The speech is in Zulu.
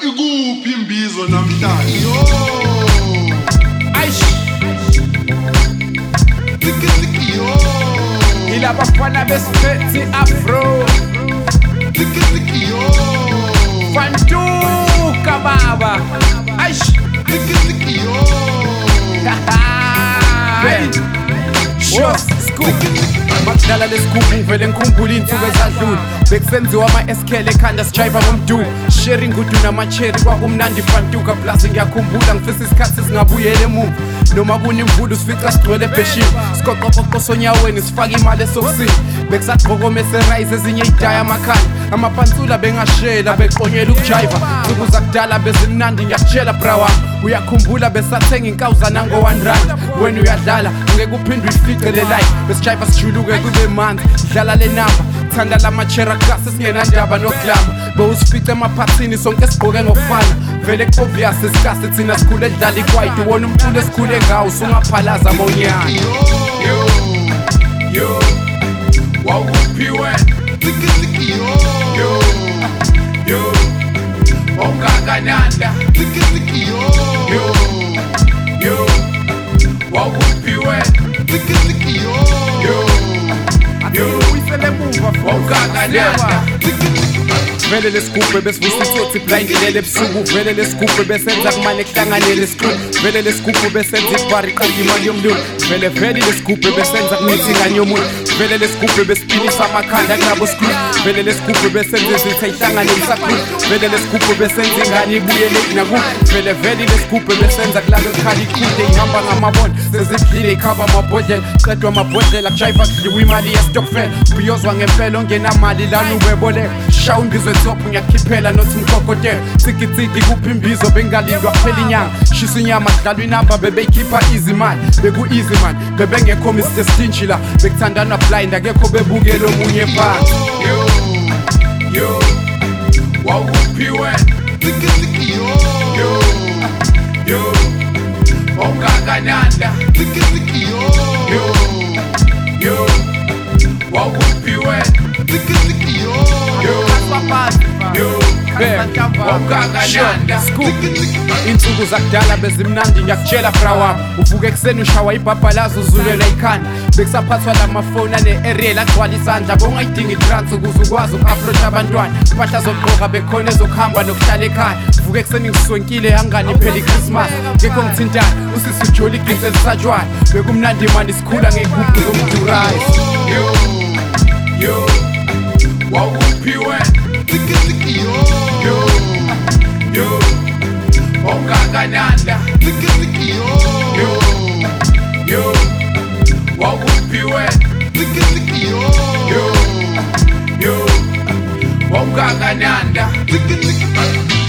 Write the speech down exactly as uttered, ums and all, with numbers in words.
ikuphi imbizo namhlanje yo Aish tiki tiki yo ilaba fana besiphethe afro tiki tiki yo Fantuka baba Aish tiki tiki yo Sure scoop Makudala lesikubu ngivele ngikhumbula insuku ezadlula bekusenziwa ama-S K L ekhanda sijayiva ngomduku sharing udu nama-cherry kwakumnandi fantuka plus ngiyakhumbula ngifisa isikhathi singabuyela emuva noma kunimvula usifica sigcwele ebheshini siqoqoqoqo sonyaweni sifake imali esokisini bekusagqokomese-rice ezinye idaya amakhanda amapansula bengashela beqonyela ukujayiva nsuku zakudala bezimnandi ngiyakutshela brawami uyakhumbula besathenga inkawuzana ngo-one rand wena uyadlala angeke uphinde uyifice le life besijayiva sijuluke kube manzi dlala le namba thanda lama-cheragasi esingenandaba noklama bewusifice emaphathini sonke sigqoke ngokufana vele ku-obvious isikasi thina sikhule edlala ikwaiti wona umculo esikhule ngawo usungaphalaza monyana yo yo wawuphi wena tiki tiki yo yo yo ongakananda tiki tiki yo yo yo wawuphi wena tiki tiki yo yo yo ongakananda vele lesigubhe besivusithothi blayindilele ebusuku vele lesigubhe besenza kumane kuhlanganele esikhulu vele lesigubhe besenza ibhari qanda imali yomlungu vele vele lesigubhe besenza kumithi ingane yomuntu vele lesigubhe besipinisa amakhanda kunabo sikhulu vele lesigubhe besenza izitha ihlangane lisakhulu vele lesigubhe besenza ingane ibuyele nakubo vele vele lesigubhe besenza kulaka ekhali ikhunde ihamba ngamabona sezidlile ikhava amabhodlela qedwa amabhodlela kujayiva kudliwa imali yestokfela ubhiyozwa ngempela ongenamali lana ubeboleka shawu imbizwe top ngiyakhiphela nothi umkokotela tsikitsiki kuphi imbizo bengalindwa kuphela inyanga shisa inyama kudlalwa inamba bebeyikhipha easy mani beku-easy mani bebengekho mister Stingy la bekuthandana blind akekho bebukela omunye phansi yo yo wawuphi wena tiki tiki yo yo yo ongakananda tiki tiki yo yo yo wawuphi wena tiki tiki yo yo yo ongakananda insuku zakudala bezimnandi ngiyakutshela brawami uvuke ekuseni ushawa ibhabhalazo uzulela ikhanda bekusaphathwa lamafoni ane-ariel agcwala isandla bongayidingi itrans ukuze ukwazi uku-approach abantwana impahla zokugqoka bekhona ezokuhamba nokuhlala ekhaya uvuke ekuseni ngisonkile angani phela i-Christmas ngekho ngithintana usisi ujoli iginsi elisatshwayo bekumnandi mani sikhula ngey'gubhu zomdurayo yo yo wawuphi wena tiki tiki yo yo yo ongakananda tiki tiki yo yo yo wawuphi wena tiki tiki yo yo yo ongakananda tiki tiki